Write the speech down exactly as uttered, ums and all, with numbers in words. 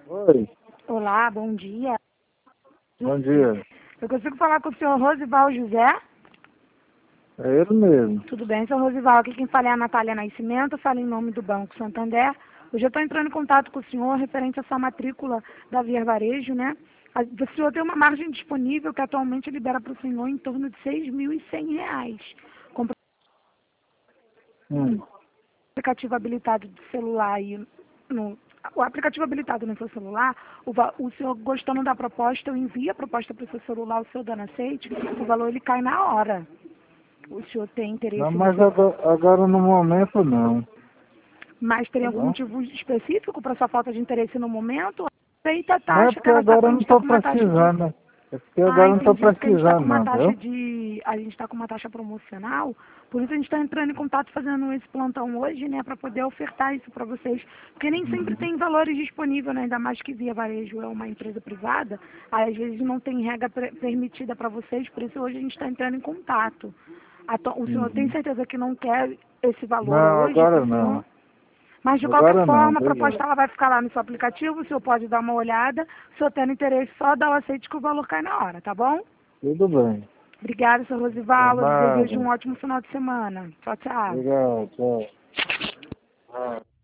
Oi, Olá, bom dia. bom dia. Eu consigo falar com o senhor Rosival José? É ele mesmo. Tudo bem, senhor Rosival. Aqui quem fala é a Natália Nascimento, falo em nome do Banco Santander. Hoje eu estou entrando em contato com o senhor referente a essa matrícula da Via Varejo, né? A- O senhor tem uma margem disponível que atualmente libera para o senhor em torno de seis mil e cem reais. Com Hum. aplicativo habilitado de celular aí no o aplicativo habilitado no seu celular, o, va- o senhor gostando da proposta, eu envio a proposta para o seu celular, o seu dando aceite, o valor ele cai na hora. O senhor tem Não, interesse mas nesse, agora, agora no momento não, mas teria tá algum bom? motivo específico para sua falta de interesse no momento? Aceita a Não é taxa que porque ela está, agora a eu não gente está estou com uma taxa de precisando. É porque Ah, agora eu não estou entendi. É porque a gente está com precisando uma não, taxa viu? de. A gente está com uma taxa promocional, por isso a gente está entrando em contato fazendo esse plantão hoje, né, para poder ofertar isso para vocês. Porque nem sempre Uhum. tem valores disponíveis, né? Ainda mais que Via Varejo é uma empresa privada, aí às vezes não tem regra pre- permitida para vocês, por isso hoje a gente está entrando em contato. Atu- O senhor tem Uhum. certeza que não quer esse valor Não, hoje para agora o não. senhor? Mas de qualquer Agora não, forma, a proposta obrigado. ela vai ficar lá no seu aplicativo, o senhor pode dar uma olhada. Se o senhor tendo interesse, só dá o aceite que o valor cai na hora, tá bom? Tudo bem. Obrigada, senhor Por Rosival. Eu desejo nada. um ótimo final de semana. Tchau, tchau. Obrigado, tchau. Ah.